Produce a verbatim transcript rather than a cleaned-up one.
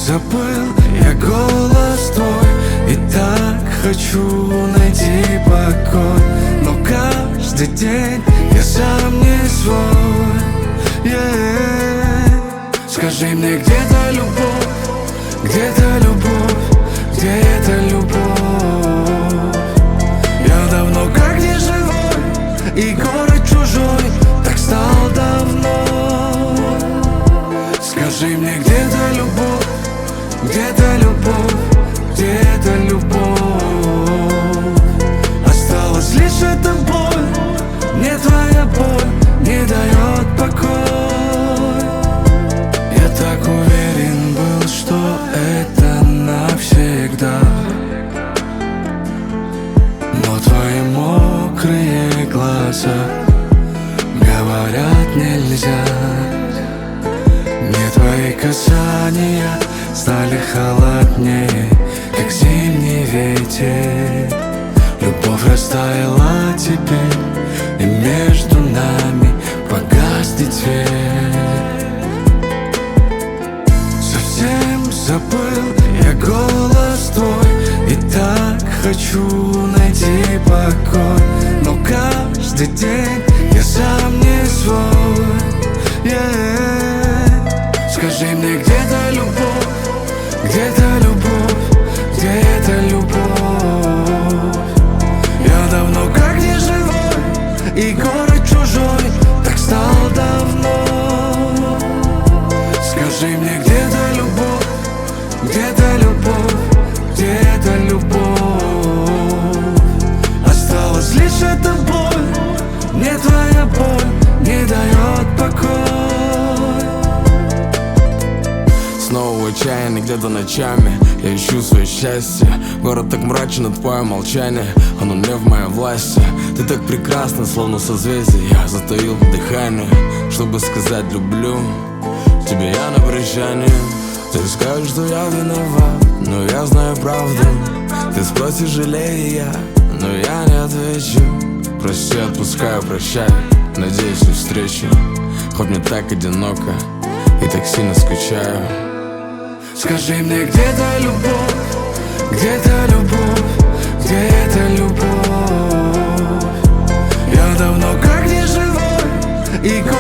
забыл я голос твой, и так хочу найти покой, но каждый день я сам не свой. yeah. Скажи мне, где-то любовь, где-то любовь, где-то любовь. Я давно как не живой, и город чужой так стал давно. Скажи мне, где-то любовь, где-то любовь, где-то любовь. Осталась лишь эта боль, мне твоя боль не дает покой. Я так уверен был, что это навсегда, но твои мокрые глаза говорят нельзя. Мне твои касания стали холоднее, как зимний ветер. Любовь растаяла теперь, и между нами погаснет свет. Совсем забыл я голос твой, и так хочу найти покой, но каждый день я сам не свой. yeah. Скажи мне, где-то любовь, где-то любовь, где-то любовь. Я давно как не живой, и город чужой так стал давно. Скажи мне, где-то любовь, где-то любовь, где-то любовь. Осталась лишь эта боль, мне твоя боль не дает покой. Снова в отчаянии, где-то ночами я ищу свое счастье. Город так мрачен, от твое молчание, оно не в моей власти. Ты так прекрасна, словно созвездие. Я затаил дыхание, чтобы сказать люблю тебе я на прощание. Ты скажешь, что я виноват, но я знаю правду. Ты спросишь, жалею я, но я не отвечу. Прости, отпускаю, прощай, надеюсь на встречу. Хоть мне так одиноко и так сильно скучаю. Скажи мне, где-то любовь, где-то любовь, где-то любовь. Я давно как не живой, и